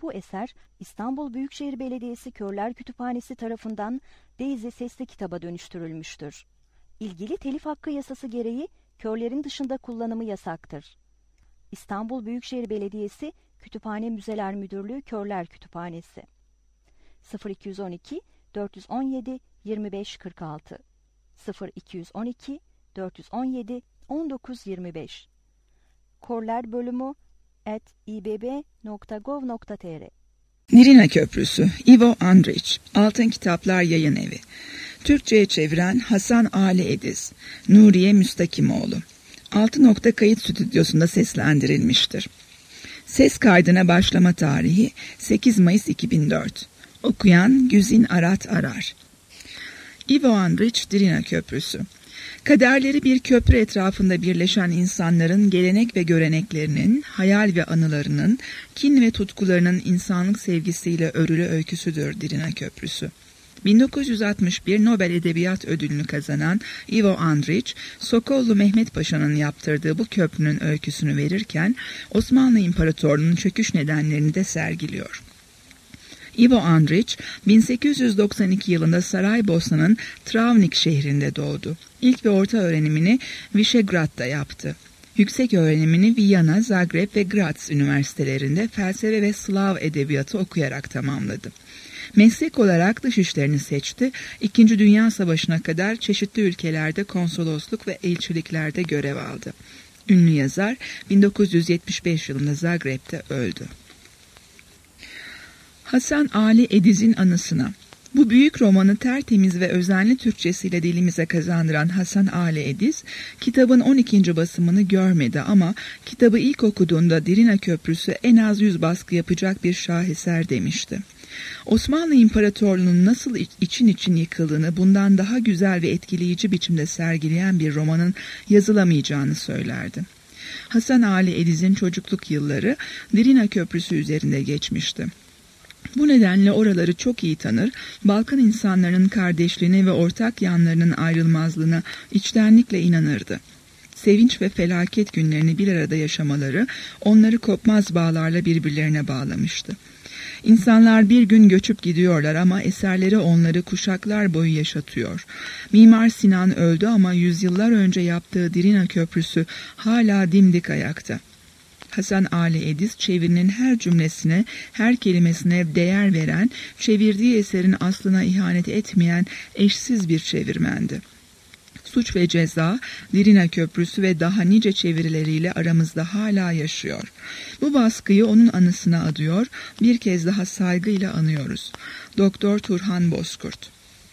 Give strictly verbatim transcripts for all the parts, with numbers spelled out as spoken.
Bu eser İstanbul Büyükşehir Belediyesi Körler Kütüphanesi tarafından Daisy sesli kitaba dönüştürülmüştür. İlgili telif hakkı yasası gereği körlerin dışında kullanımı yasaktır. İstanbul Büyükşehir Belediyesi Kütüphane Müzeler Müdürlüğü Körler Kütüphanesi sıfır iki on iki dört on yedi yirmi beş kırk altı sıfır iki on iki dört on yedi on dokuz yirmi beş Körler bölümü at i b b nokta gov nokta t r Nirina Köprüsü, Ivo Andrić, Altın Kitaplar Yayın Evi. Türkçe'ye çeviren Hasan Ali Ediz, Nuriye Müstakimoğlu. Altı Nokta Kayıt Stüdyosu'nda seslendirilmiştir. Ses kaydına başlama tarihi sekiz Mayıs iki bin dört. Okuyan Güzin Arat Arar. Ivo Andrić, Nirina Köprüsü. Kaderleri bir köprü etrafında birleşen insanların gelenek ve göreneklerinin, hayal ve anılarının, kin ve tutkularının insanlık sevgisiyle örülü öyküsüdür Nirina Köprüsü. bin dokuz yüz altmış bir Nobel Edebiyat Ödülünü kazanan Ivo Andrić, Sokollu Mehmet Paşa'nın yaptırdığı bu köprünün öyküsünü verirken Osmanlı İmparatorluğu'nun çöküş nedenlerini de sergiliyor. Ivo Andrić, bin sekiz yüz doksan iki yılında Saraybosna'nın Travnik şehrinde doğdu. İlk ve orta öğrenimini Višegrad'da yaptı. Yüksek öğrenimini Viyana, Zagreb ve Graz üniversitelerinde felsefe ve Slav edebiyatı okuyarak tamamladı. Meslek olarak dış işlerini seçti. İkinci Dünya Savaşı'na kadar çeşitli ülkelerde konsolosluk ve elçiliklerde görev aldı. Ünlü yazar bin dokuz yüz yetmiş beş yılında Zagreb'de öldü. Hasan Ali Ediz'in anısına. Bu büyük romanı tertemiz ve özenli Türkçesiyle dilimize kazandıran Hasan Ali Ediz, kitabın on ikinci basımını görmedi ama kitabı ilk okuduğunda Nirina Köprüsü en az yüz baskı yapacak bir şaheser demişti. Osmanlı İmparatorluğu'nun nasıl için için yıkıldığını bundan daha güzel ve etkileyici biçimde sergileyen bir romanın yazılamayacağını söylerdi. Hasan Ali Ediz'in çocukluk yılları Nirina Köprüsü üzerinde geçmişti. Bu nedenle oraları çok iyi tanır, Balkan insanlarının kardeşliğine ve ortak yanlarının ayrılmazlığına içtenlikle inanırdı. Sevinç ve felaket günlerini bir arada yaşamaları onları kopmaz bağlarla birbirlerine bağlamıştı. İnsanlar bir gün göçüp gidiyorlar ama eserleri onları kuşaklar boyu yaşatıyor. Mimar Sinan öldü ama yüzyıllar önce yaptığı Nirina Köprüsü hala dimdik ayakta. Hasan Ali Ediz çevirinin her cümlesine, her kelimesine değer veren, çevirdiği eserin aslına ihanet etmeyen eşsiz bir çevirmendi. Suç ve Ceza, Nirina Köprüsü ve daha nice çevirileriyle aramızda hala yaşıyor. Bu baskıyı onun anısına adıyor, bir kez daha saygıyla anıyoruz. Doktor Turhan Bozkurt.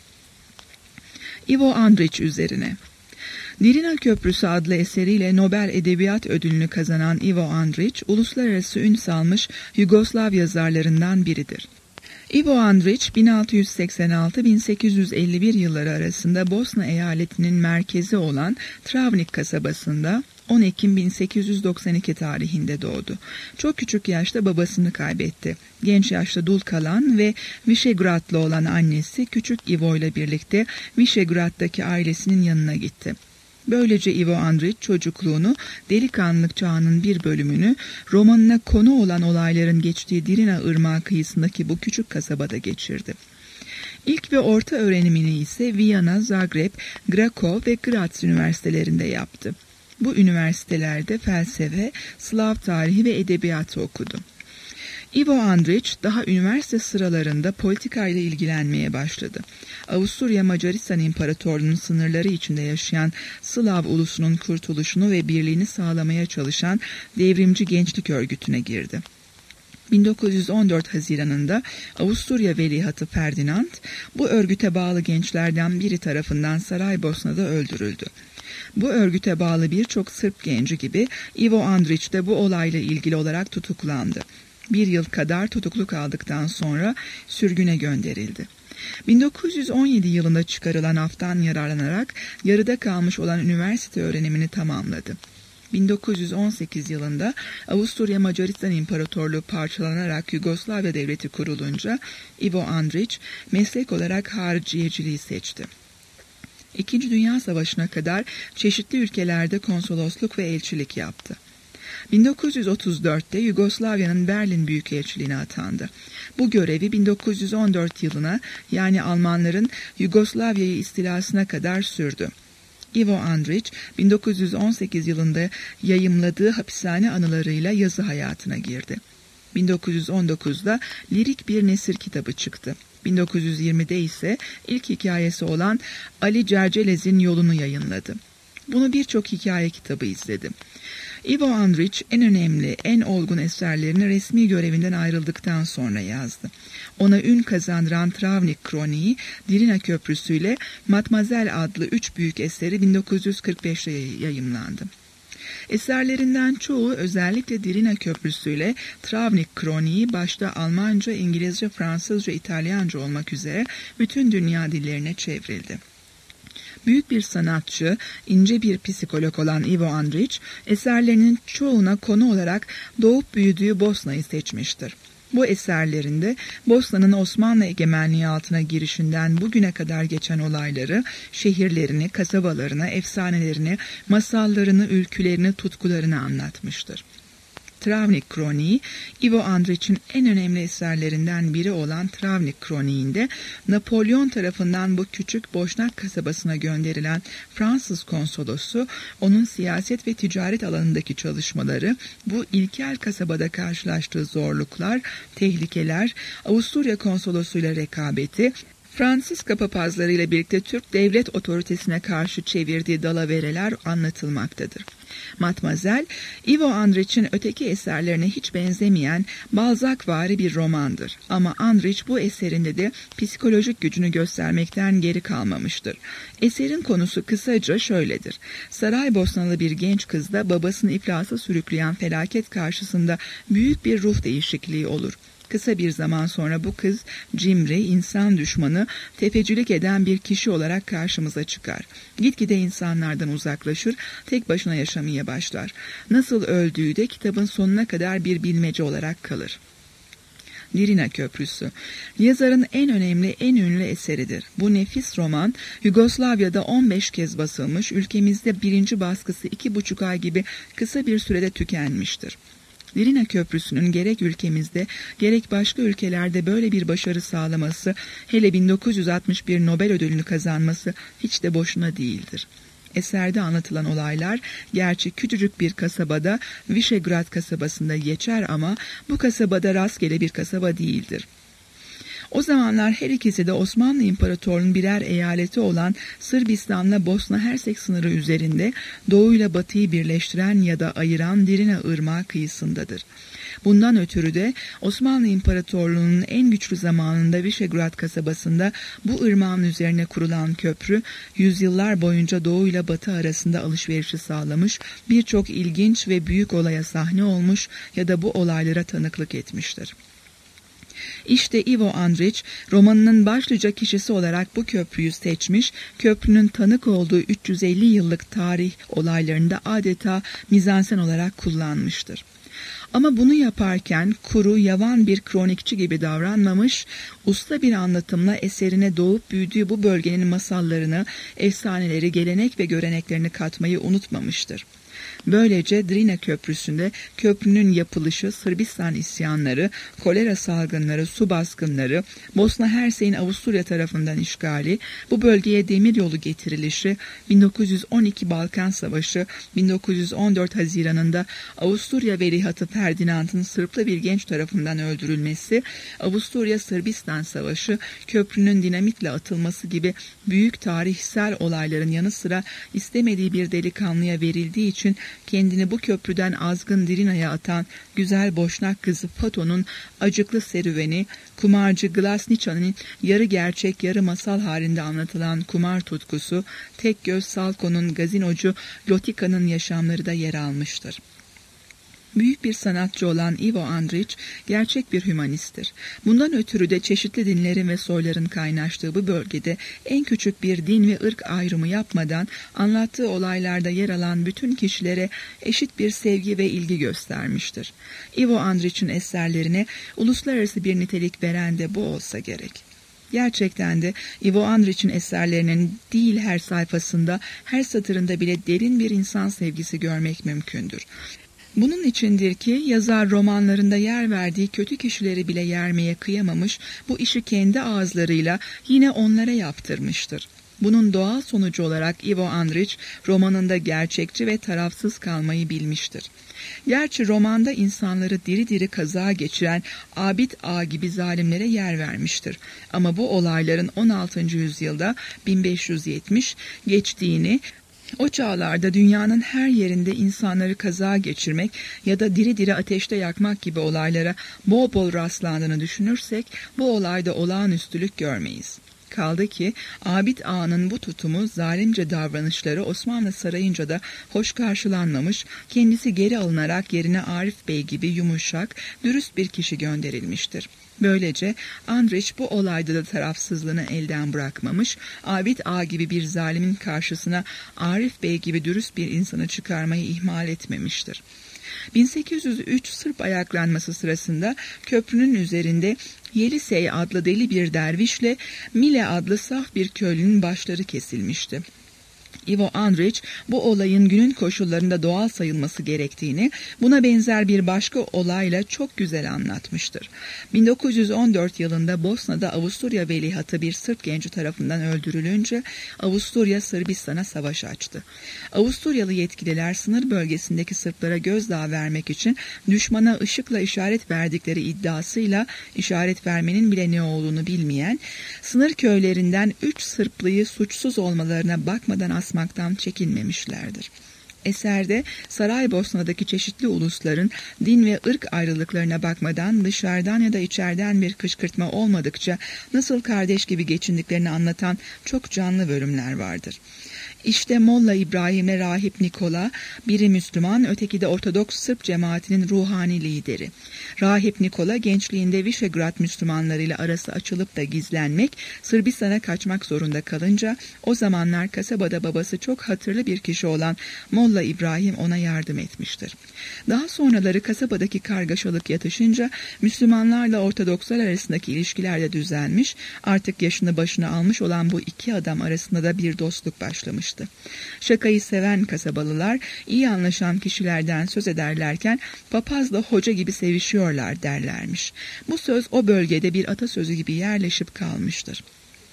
Ivo Andrić üzerine. Nirina Köprüsü adlı eseriyle Nobel Edebiyat Ödülünü kazanan Ivo Andrić, uluslararası ün salmış Yugoslav yazarlarından biridir. Ivo Andrić, bin altı yüz seksen altı - bin sekiz yüz elli bir yılları arasında Bosna eyaletinin merkezi olan Travnik kasabasında on Ekim bin sekiz yüz doksan iki tarihinde doğdu. Çok küçük yaşta babasını kaybetti. Genç yaşta dul kalan ve Višegradlı olan annesi küçük Ivo ile birlikte Višegrad'daki ailesinin yanına gitti. Böylece Ivo Andrić çocukluğunu, delikanlılık çağının bir bölümünü romanına konu olan olayların geçtiği Drina Irmağı kıyısındaki bu küçük kasabada geçirdi. İlk ve orta öğrenimini ise Viyana, Zagreb, Krakow ve Graz üniversitelerinde yaptı. Bu üniversitelerde felsefe, Slav tarihi ve edebiyatı okudu. Ivo Andrić daha üniversite sıralarında politikayla ilgilenmeye başladı. Avusturya Macaristan İmparatorluğu'nun sınırları içinde yaşayan Slav ulusunun kurtuluşunu ve birliğini sağlamaya çalışan devrimci gençlik örgütüne girdi. bin dokuz yüz on dört Haziran'ında Avusturya Veliahtı Ferdinand, bu örgüte bağlı gençlerden biri tarafından Saraybosna'da öldürüldü. Bu örgüte bağlı birçok Sırp genci gibi Ivo Andrić de bu olayla ilgili olarak tutuklandı. Bir yıl kadar tutuklu kaldıktan sonra sürgüne gönderildi. bin dokuz yüz on yedi yılında çıkarılan aftan yararlanarak yarıda kalmış olan üniversite öğrenimini tamamladı. bin dokuz yüz on sekiz yılında Avusturya Macaristan İmparatorluğu parçalanarak Yugoslavya Devleti kurulunca Ivo Andrić meslek olarak hariciyeciliği seçti. İkinci Dünya Savaşı'na kadar çeşitli ülkelerde konsolosluk ve elçilik yaptı. bin dokuz yüz otuz dörtte Yugoslavya'nın Berlin Büyükelçiliğine atandı. Bu görevi bin dokuz yüz on dört yılına, yani Almanların Yugoslavya'yı istilasına kadar sürdü. Ivo Andrić, bin dokuz yüz on sekiz yılında yayımladığı hapishane anılarıyla yazı hayatına girdi. bin dokuz yüz on dokuzda lirik bir nesir kitabı çıktı. bin dokuz yüz yirmide ise ilk hikayesi olan Ali Cercelez'in Yolunu yayınladı. Bunu birçok hikaye kitabı izledi. Ivo Andrić en önemli, en olgun eserlerini resmi görevinden ayrıldıktan sonra yazdı. Ona ün kazandıran Travnik Kroniği, Drina Köprüsü ile Matmazel adlı üç büyük eseri bin dokuz yüz kırk beşte yayımlandı. Eserlerinden çoğu özellikle Drina Köprüsü ile Travnik Kroniği başta Almanca, İngilizce, Fransızca, İtalyanca olmak üzere bütün dünya dillerine çevrildi. Büyük bir sanatçı, ince bir psikolog olan Ivo Andrić, eserlerinin çoğuna konu olarak doğup büyüdüğü Bosna'yı seçmiştir. Bu eserlerinde Bosna'nın Osmanlı egemenliği altına girişinden bugüne kadar geçen olayları, şehirlerini, kasabalarını, efsanelerini, masallarını, ülkülerini, tutkularını anlatmıştır. Travnik Kroniği, Ivo Andrić'in en önemli eserlerinden biri olan Travnik Kroniği'nde Napolyon tarafından bu küçük Boşnak kasabasına gönderilen Fransız konsolosu, onun siyaset ve ticaret alanındaki çalışmaları, bu ilkel kasabada karşılaştığı zorluklar, tehlikeler, Avusturya konsolosuyla rekabeti, Fransiska papazları ile birlikte Türk devlet otoritesine karşı çevirdiği dalavereler anlatılmaktadır. Matmazel, Ivo Andrić'in öteki eserlerine hiç benzemeyen Balzacvari bir romandır. Ama Andrić bu eserinde de psikolojik gücünü göstermekten geri kalmamıştır. Eserin konusu kısaca şöyledir. Saraybosnalı bir genç kızda babasını iflasa sürükleyen felaket karşısında büyük bir ruh değişikliği olur. Kısa bir zaman sonra bu kız cimri, insan düşmanı, tefecilik eden bir kişi olarak karşımıza çıkar. Gitgide insanlardan uzaklaşır, tek başına yaşamaya başlar. Nasıl öldüğü de kitabın sonuna kadar bir bilmece olarak kalır. Drina Köprüsü, yazarın en önemli, en ünlü eseridir. Bu nefis roman, Yugoslavya'da on beş kez basılmış, ülkemizde birinci baskısı iki buçuk ay gibi kısa bir sürede tükenmiştir. Drina Köprüsü'nün gerek ülkemizde gerek başka ülkelerde böyle bir başarı sağlaması, hele bin dokuz yüz altmış bir Nobel ödülünü kazanması hiç de boşuna değildir. Eserde anlatılan olaylar gerçi küçücük bir kasabada, Visegrad kasabasında geçer ama bu kasabada rastgele bir kasaba değildir. O zamanlar her ikisi de Osmanlı İmparatorluğu'nun birer eyaleti olan Sırbistan'la Bosna Hersek sınırı üzerinde doğuyla batıyı birleştiren ya da ayıran Drina Irmağı kıyısındadır. Bundan ötürü de Osmanlı İmparatorluğu'nun en güçlü zamanında Visegrad kasabasında bu ırmağın üzerine kurulan köprü, yüzyıllar boyunca doğuyla batı arasında alışverişi sağlamış, birçok ilginç ve büyük olaya sahne olmuş ya da bu olaylara tanıklık etmiştir. İşte Ivo Andrić, romanının başlıca kişisi olarak bu köprüyü seçmiş, köprünün tanık olduğu üç yüz elli yıllık tarih olaylarında adeta mizansen olarak kullanmıştır. Ama bunu yaparken kuru, yavan bir kronikçi gibi davranmamış, usta bir anlatımla eserine doğup büyüdüğü bu bölgenin masallarını, efsaneleri, gelenek ve göreneklerini katmayı unutmamıştır. Böylece Drina Köprüsü'nde köprünün yapılışı, Sırbistan isyanları, kolera salgınları, su baskınları, Bosna Hersek'in Avusturya tarafından işgali, bu bölgeye demiryolu getirilişi, bin dokuz yüz on iki Balkan Savaşı, bin dokuz yüz on dört Haziran'ında Avusturya Veliahtı Ferdinand'ın Sırplı bir genç tarafından öldürülmesi, Avusturya-Sırbistan Savaşı, köprünün dinamitle atılması gibi büyük tarihsel olayların yanı sıra istemediği bir delikanlıya verildiği için kendini bu köprüden azgın Drina'ya atan güzel Boşnak kızı Fato'nun acıklı serüveni, kumarcı Glasniça'nın yarı gerçek yarı masal halinde anlatılan kumar tutkusu, tek göz Salko'nun gazinocu Lotika'nın yaşamları da yer almıştır. Büyük bir sanatçı olan Ivo Andrić gerçek bir hümanisttir. Bundan ötürü de çeşitli dinlerin ve soyların kaynaştığı bu bölgede en küçük bir din ve ırk ayrımı yapmadan anlattığı olaylarda yer alan bütün kişilere eşit bir sevgi ve ilgi göstermiştir. Ivo Andrić'in eserlerine uluslararası bir nitelik veren de bu olsa gerek. Gerçekten de Ivo Andrić'in eserlerinin değil her sayfasında, her satırında bile derin bir insan sevgisi görmek mümkündür. Bunun içindir ki yazar romanlarında yer verdiği kötü kişileri bile yermeye kıyamamış, bu işi kendi ağızlarıyla yine onlara yaptırmıştır. Bunun doğal sonucu olarak Ivo Andrić romanında gerçekçi ve tarafsız kalmayı bilmiştir. Gerçi romanda insanları diri diri kaza geçiren Abid Ağa gibi zalimlere yer vermiştir. Ama bu olayların on altıncı yüzyılda bin beş yüz yetmiş geçtiğini, o çağlarda dünyanın her yerinde insanları kaza geçirmek ya da diri diri ateşte yakmak gibi olaylara bol bol rastlandığını düşünürsek bu olayda olağanüstülük görmeyiz. Kaldı ki Abid Ağa'nın bu tutumu, zalimce davranışları Osmanlı sarayınca da hoş karşılanmamış, kendisi geri alınarak yerine Arif Bey gibi yumuşak, dürüst bir kişi gönderilmiştir. Böylece Andrić bu olayda da tarafsızlığını elden bırakmamış, Abid Ağa gibi bir zalimin karşısına Arif Bey gibi dürüst bir insanı çıkarmayı ihmal etmemiştir. bin sekiz yüz üç Sırp ayaklanması sırasında köprünün üzerinde Yelisey adlı deli bir dervişle Mile adlı saf bir köylünün başları kesilmişti. Ivo Andrić bu olayın günün koşullarında doğal sayılması gerektiğini, buna benzer bir başka olayla çok güzel anlatmıştır. bin dokuz yüz on dört yılında Bosna'da Avusturya veliahtı bir Sırp genci tarafından öldürülünce Avusturya Sırbistan'a savaş açtı. Avusturyalı yetkililer sınır bölgesindeki Sırplara gözdağı vermek için düşmana ışıkla işaret verdikleri iddiasıyla işaret vermenin bile ne olduğunu bilmeyen, sınır köylerinden üç Sırplıyı suçsuz olmalarına bakmadan asmaktan çekinmemişlerdir. Eserde Saraybosna'daki çeşitli ulusların din ve ırk ayrılıklarına bakmadan dışarıdan ya da içeriden bir kışkırtma olmadıkça nasıl kardeş gibi geçindiklerini anlatan çok canlı bölümler vardır. İşte Molla İbrahim'le Rahip Nikola, biri Müslüman, öteki de Ortodoks Sırp cemaatinin ruhani lideri. Rahip Nikola gençliğinde Visegrad Müslümanlarıyla arası açılıp da gizlenmek, Sırbistan'a kaçmak zorunda kalınca o zamanlar kasabada babası çok hatırlı bir kişi olan Molla İbrahim ona yardım etmiştir. Daha sonraları kasabadaki kargaşalık yatışınca Müslümanlarla Ortodokslar arasındaki ilişkiler de düzelmiş, artık yaşını başına almış olan bu iki adam arasında da bir dostluk başlamış. Şakayı seven kasabalılar iyi anlaşan kişilerden söz ederlerken papazla hoca gibi sevişiyorlar derlermiş. Bu söz o bölgede bir atasözü gibi yerleşip kalmıştır.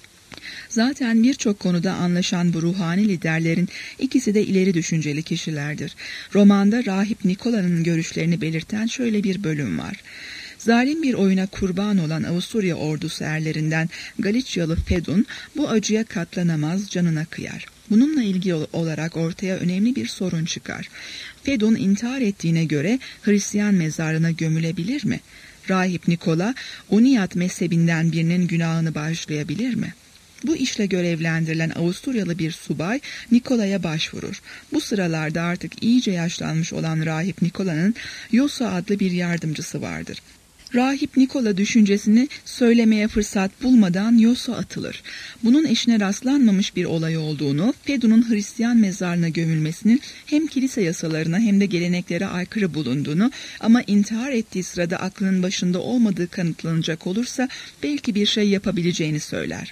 Zaten birçok konuda anlaşan bu ruhani liderlerin ikisi de ileri düşünceli kişilerdir. Romanda Rahip Nikola'nın görüşlerini belirten şöyle bir bölüm var. Zalim bir oyuna kurban olan Avusturya ordusu erlerinden Galiçyalı Fedun bu acıya katlanamaz, canına kıyar. Bununla ilgili olarak ortaya önemli bir sorun çıkar. Fedun intihar ettiğine göre Hristiyan mezarına gömülebilir mi? Rahip Nikola, Uniyat mezhebinden birinin günahını bağışlayabilir mi? Bu işle görevlendirilen Avusturyalı bir subay Nikola'ya başvurur. Bu sıralarda artık iyice yaşlanmış olan Rahip Nikola'nın Yosa adlı bir yardımcısı vardır. Rahip Nikola düşüncesini söylemeye fırsat bulmadan Yosa atılır. Bunun eşine rastlanmamış bir olay olduğunu, Fedun'un Hristiyan mezarına gömülmesinin hem kilise yasalarına hem de geleneklere aykırı bulunduğunu ama intihar ettiği sırada aklının başında olmadığı kanıtlanacak olursa belki bir şey yapabileceğini söyler.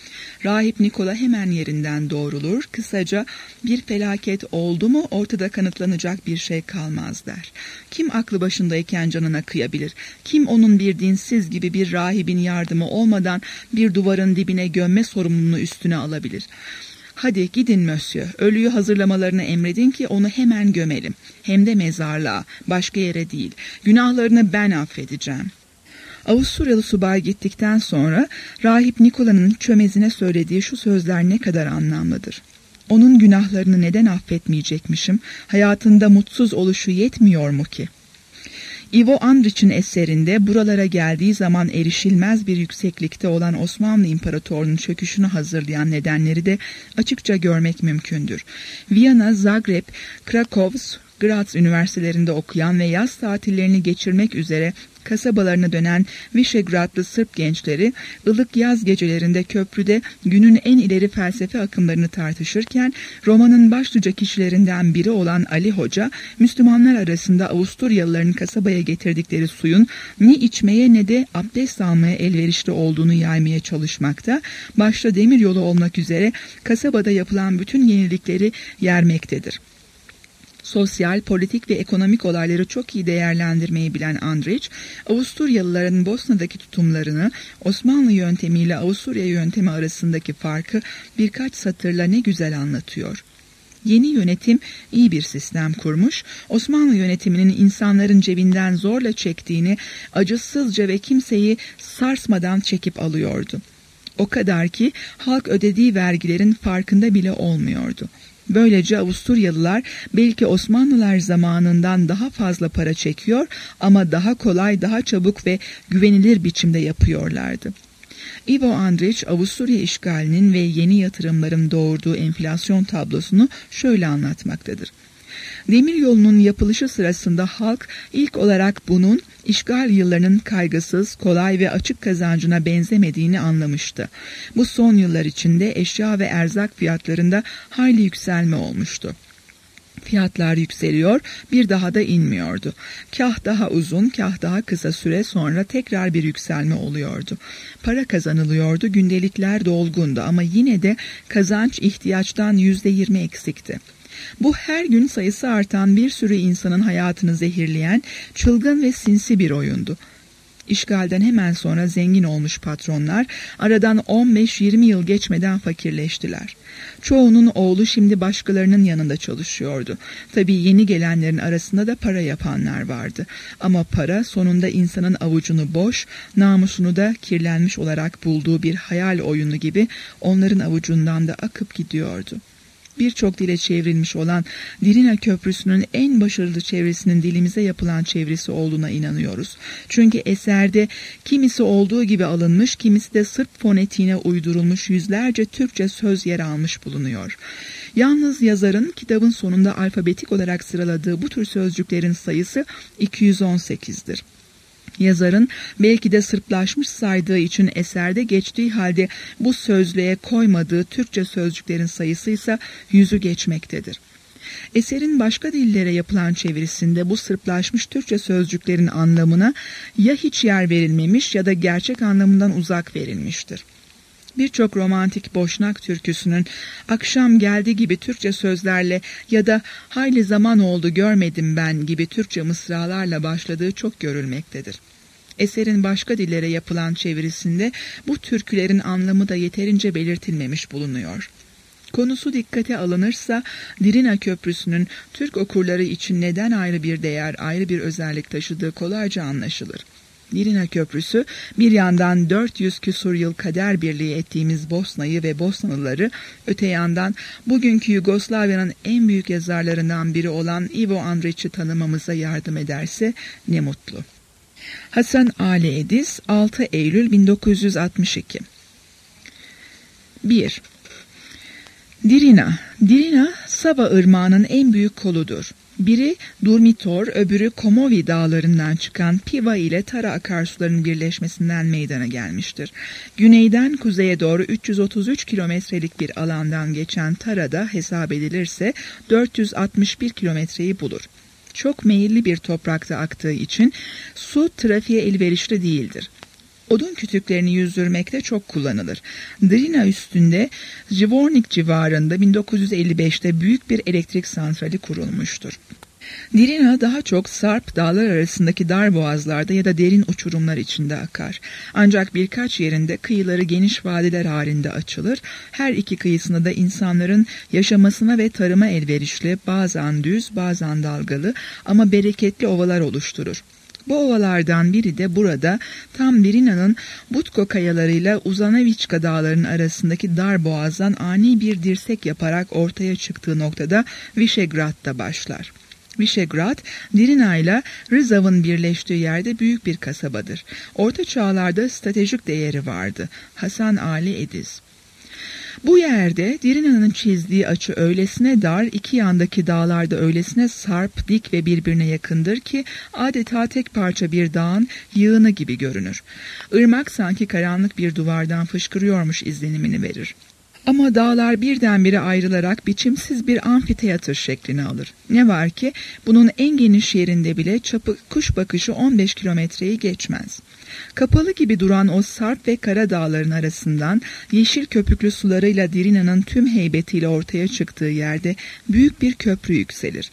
Rahip Nikola hemen yerinden doğrulur, kısaca bir felaket oldu mu ortada kanıtlanacak bir şey kalmaz der. Kim aklı başındayken canına kıyabilir? Kim onun bir dinsiz gibi bir rahibin yardımı olmadan bir duvarın dibine gömme sorumluluğunu üstüne alabilir? Hadi gidin Monsieur, ölüyü hazırlamalarını emredin ki onu hemen gömelim. Hem de mezarlığa, başka yere değil. Günahlarını ben affedeceğim. Avusturyalı subay gittikten sonra Rahip Nikola'nın çömezine söylediği şu sözler ne kadar anlamlıdır. Onun günahlarını neden affetmeyecekmişim? Hayatında mutsuz oluşu yetmiyor mu ki? Ivo Andrić'in eserinde buralara geldiği zaman erişilmez bir yükseklikte olan Osmanlı İmparatorluğu'nun çöküşünü hazırlayan nedenleri de açıkça görmek mümkündür. Viyana, Zagreb, Krakow, Graz üniversitelerinde okuyan ve yaz tatillerini geçirmek üzere kasabalarına dönen Visegradlı Sırp gençleri ılık yaz gecelerinde köprüde günün en ileri felsefe akımlarını tartışırken romanın başlıca kişilerinden biri olan Ali Hoca, Müslümanlar arasında Avusturyalıların kasabaya getirdikleri suyun ne içmeye ne de abdest almaya elverişli olduğunu yaymaya çalışmakta, başta demiryolu olmak üzere kasabada yapılan bütün yenilikleri yermektedir. Sosyal, politik ve ekonomik olayları çok iyi değerlendirmeyi bilen Andrić, Avusturyalıların Bosna'daki tutumlarını, Osmanlı yöntemiyle Avusturya yöntemi arasındaki farkı birkaç satırla ne güzel anlatıyor. Yeni yönetim iyi bir sistem kurmuş, Osmanlı yönetiminin insanların cebinden zorla çektiğini acısızca ve kimseyi sarsmadan çekip alıyordu. O kadar ki halk ödediği vergilerin farkında bile olmuyordu. Böylece Avusturyalılar belki Osmanlılar zamanından daha fazla para çekiyor ama daha kolay, daha çabuk ve güvenilir biçimde yapıyorlardı. Ivo Andrić, Avusturya işgalinin ve yeni yatırımların doğurduğu enflasyon tablosunu şöyle anlatmaktadır. Demiryolunun yapılışı sırasında halk ilk olarak bunun işgal yıllarının kaygısız, kolay ve açık kazancına benzemediğini anlamıştı. Bu son yıllar içinde eşya ve erzak fiyatlarında hayli yükselme olmuştu. Fiyatlar yükseliyor, bir daha da inmiyordu. Kah daha uzun, kah daha kısa süre sonra tekrar bir yükselme oluyordu. Para kazanılıyordu, gündelikler dolgundu ama yine de kazanç ihtiyaçtan yüzde yirmi eksikti. Bu her gün sayısı artan bir sürü insanın hayatını zehirleyen, çılgın ve sinsi bir oyundu. İşgalden hemen sonra zengin olmuş patronlar aradan on beş yirmi yıl geçmeden fakirleştiler. Çoğunun oğlu şimdi başkalarının yanında çalışıyordu. Tabii yeni gelenlerin arasında da para yapanlar vardı. Ama para sonunda insanın avucunu boş, namusunu da kirlenmiş olarak bulduğu bir hayal oyunu gibi onların avucundan da akıp gidiyordu. Birçok dile çevrilmiş olan Drina Köprüsü'nün en başarılı çevresinin dilimize yapılan çevresi olduğuna inanıyoruz. Çünkü eserde kimisi olduğu gibi alınmış, kimisi de Sırp fonetiğine uydurulmuş yüzlerce Türkçe söz yer almış bulunuyor. Yalnız yazarın kitabın sonunda alfabetik olarak sıraladığı bu tür sözcüklerin sayısı iki yüz on sekiz'dir. Yazarın belki de Sırplaşmış saydığı için eserde geçtiği halde bu sözlüğe koymadığı Türkçe sözcüklerin sayısı ise yüzü geçmektedir. Eserin başka dillere yapılan çevirisinde bu Sırplaşmış Türkçe sözcüklerin anlamına ya hiç yer verilmemiş ya da gerçek anlamından uzak verilmiştir. Birçok romantik Boşnak türküsünün akşam geldi gibi Türkçe sözlerle ya da hayli zaman oldu görmedim ben gibi Türkçe mısralarla başladığı çok görülmektedir. Eserin başka dillere yapılan çevirisinde bu türkülerin anlamı da yeterince belirtilmemiş bulunuyor. Konusu dikkate alınırsa Drina Köprüsü'nün Türk okurları için neden ayrı bir değer, ayrı bir özellik taşıdığı kolayca anlaşılır. Drina Köprüsü bir yandan dört yüz küsur yıl kader birliği ettiğimiz Bosna'yı ve Bosnalıları, öte yandan bugünkü Yugoslavya'nın en büyük yazarlarından biri olan Ivo Andrić'i tanımamıza yardım ederse ne mutlu. Hasan Ali Ediz, altı Eylül bin dokuz yüz altmış iki. bir. Drina. Drina, Sava Irmağı'nın en büyük koludur. Biri Durmitor, öbürü Komovi dağlarından çıkan Piva ile Tara akarsularının birleşmesinden meydana gelmiştir. Güneyden kuzeye doğru üç yüz otuz üç kilometrelik bir alandan geçen Tara'da hesap edilirse dört yüz altmış bir kilometreyi bulur. Çok meyilli bir toprakta aktığı için su trafiğe elverişli değildir. Odun kütüklerini yüzdürmekte çok kullanılır. Drina üstünde Zvornik civarında bin dokuz yüz elli beş'te büyük bir elektrik santrali kurulmuştur. Drina daha çok Sarp dağlar arasındaki dar boğazlarda ya da derin uçurumlar içinde akar. Ancak birkaç yerinde kıyıları geniş vadiler halinde açılır. Her iki kıyısında da insanların yaşamasına ve tarıma elverişli, bazen düz, bazen dalgalı ama bereketli ovalar oluşturur. Bu ovalardan biri de burada tam Drina'nın Butko kayalarıyla Uzanaviçka dağlarının arasındaki dar boğazdan ani bir dirsek yaparak ortaya çıktığı noktada Višegrad'da başlar. Višegrad, Drina ile Rizav'ın birleştiği yerde büyük bir kasabadır. Orta çağlarda stratejik değeri vardı. Hasan Ali Ediz. Bu yerde Drina'nın çizdiği açı öylesine dar, iki yandaki dağlarda öylesine sarp, dik ve birbirine yakındır ki adeta tek parça bir dağın yığını gibi görünür. Irmak sanki karanlık bir duvardan fışkırıyormuş izlenimini verir. Ama dağlar birdenbire ayrılarak biçimsiz bir amfiteyatr şeklini alır. Ne var ki bunun en geniş yerinde bile çapı kuş bakışı on beş kilometreyi geçmez. Kapalı gibi duran o sarp ve kara dağların arasından yeşil köpüklü sularıyla Drina'nın tüm heybetiyle ortaya çıktığı yerde büyük bir köprü yükselir.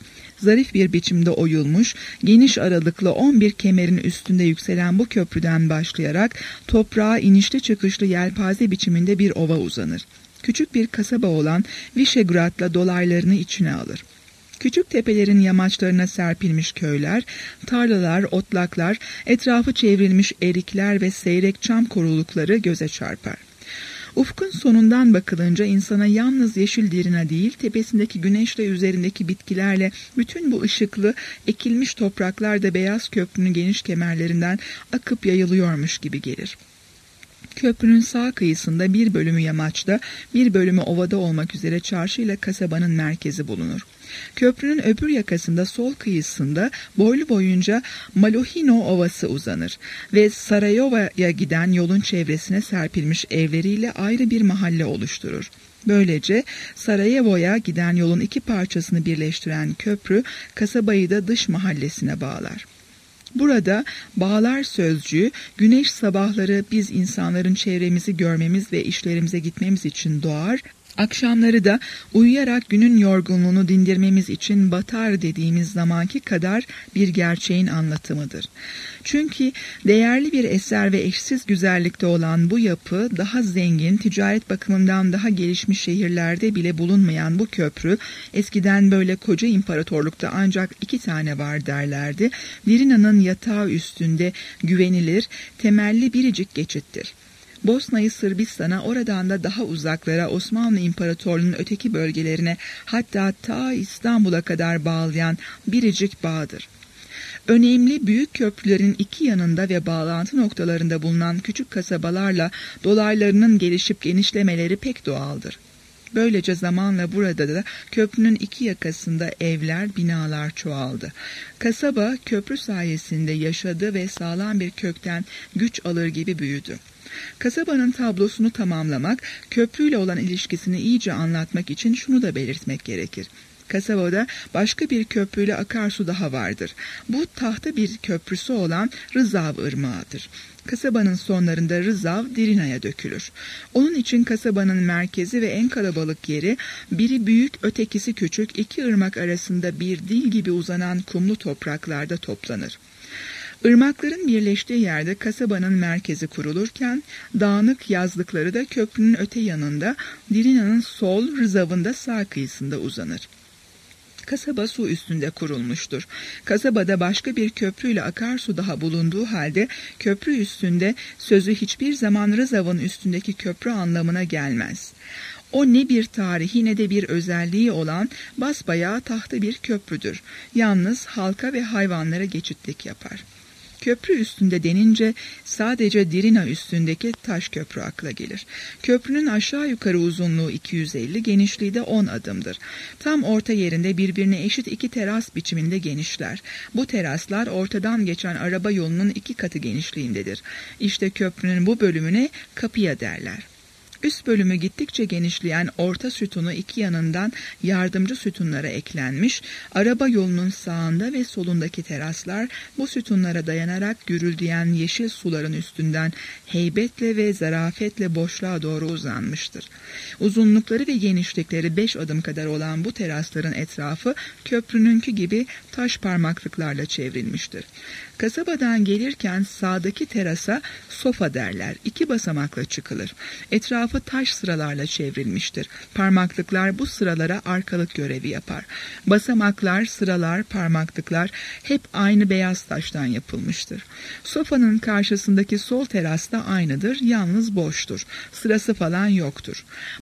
zarif bir biçimde oyulmuş, geniş aralıklı on bir kemerin üstünde yükselen bu köprüden başlayarak toprağa inişli çıkışlı yelpaze biçiminde bir ova uzanır. Küçük bir kasaba olan Visegrád'la dolaylarını içine alır. Küçük tepelerin yamaçlarına serpilmiş köyler, tarlalar, otlaklar, etrafı çevrilmiş erikler ve seyrek çam korulukları göze çarpar. Ufkun sonundan bakılınca insana yalnız yeşil Dirina değil, tepesindeki güneşle üzerindeki bitkilerle bütün bu ışıklı, ekilmiş topraklar da beyaz köprünün geniş kemerlerinden akıp yayılıyormuş gibi gelir. Köprünün sağ kıyısında bir bölümü yamaçta, bir bölümü ovada olmak üzere çarşı ile kasabanın merkezi bulunur. Köprünün öbür yakasında sol kıyısında boylu boyunca Malohino Ovası uzanır ve Sarayova'ya giden yolun çevresine serpilmiş evleriyle ayrı bir mahalle oluşturur. Böylece Sarajevo'ya giden yolun iki parçasını birleştiren köprü kasabayı da dış mahallesine bağlar. Burada bağlar sözcüğü güneş sabahları biz insanların çevremizi görmemiz ve işlerimize gitmemiz için doğar, akşamları da uyuyarak günün yorgunluğunu dindirmemiz için batar dediğimiz zamanki kadar bir gerçeğin anlatımıdır. Çünkü değerli bir eser ve eşsiz güzellikte olan bu yapı daha zengin, ticaret bakımından daha gelişmiş şehirlerde bile bulunmayan bu köprü, eskiden böyle koca imparatorlukta ancak iki tane var derlerdi. Dirina'nın yatağı üstünde güvenilir, temelli biricik geçittir. Bosna'yı Sırbistan'a, oradan da daha uzaklara Osmanlı İmparatorluğu'nun öteki bölgelerine, hatta ta İstanbul'a kadar bağlayan biricik bağdır. Önemli büyük köprülerin iki yanında ve bağlantı noktalarında bulunan küçük kasabalarla dolaylarının gelişip genişlemeleri pek doğaldır. Böylece zamanla burada da köprünün iki yakasında evler, binalar çoğaldı. Kasaba köprü sayesinde yaşadı ve sağlam bir kökten güç alır gibi büyüdü. Kasabanın tablosunu tamamlamak, köprüyle olan ilişkisini iyice anlatmak için şunu da belirtmek gerekir. Kasabada başka bir köprüyle akarsu daha vardır. Bu tahta bir köprüsü olan Rızav Irmağı'dır. Kasabanın sonlarında Rızav Dirina'ya dökülür. Onun için kasabanın merkezi ve en kalabalık yeri, biri büyük ötekisi küçük iki ırmak arasında bir dil gibi uzanan kumlu topraklarda toplanır. Irmakların birleştiği yerde kasabanın merkezi kurulurken, dağınık yazlıkları da köprünün öte yanında, Dirina'nın sol, Rızav'ın da sağ kıyısında uzanır. Kasaba su üstünde kurulmuştur. Kasabada başka bir köprüyle akarsu daha bulunduğu halde, köprü üstünde sözü hiçbir zaman Rızav'ın üstündeki köprü anlamına gelmez. O ne bir tarihi ne de bir özelliği olan basbayağı tahta bir köprüdür. Yalnız halka ve hayvanlara geçitlik yapar. Köprü üstünde denince sadece Dirina üstündeki taş köprü akla gelir. Köprünün aşağı yukarı uzunluğu iki yüz elli, genişliği de on adımdır. Tam orta yerinde birbirine eşit iki teras biçiminde genişler. Bu teraslar ortadan geçen araba yolunun iki katı genişliğindedir. İşte köprünün bu bölümüne kapıya derler. Üst bölümü gittikçe genişleyen orta sütunu iki yanından yardımcı sütunlara eklenmiş, araba yolunun sağında ve solundaki teraslar bu sütunlara dayanarak gürüldeyen yeşil suların üstünden heybetle ve zarafetle boşluğa doğru uzanmıştır. Uzunlukları ve genişlikleri beş adım kadar olan bu terasların etrafı köprününki gibi taş parmaklıklarla çevrilmiştir. Kasabadan gelirken sağdaki terasa sofa derler. İki basamakla çıkılır. Etrafı taş sıralarla çevrilmiştir. Parmaklıklar bu sıralara arkalık görevi yapar. Basamaklar, sıralar, parmaklıklar hep aynı beyaz taştan yapılmıştır. Sofanın karşısındaki sol teras da aynıdır, yalnız boştur. Sırası falan yoktur.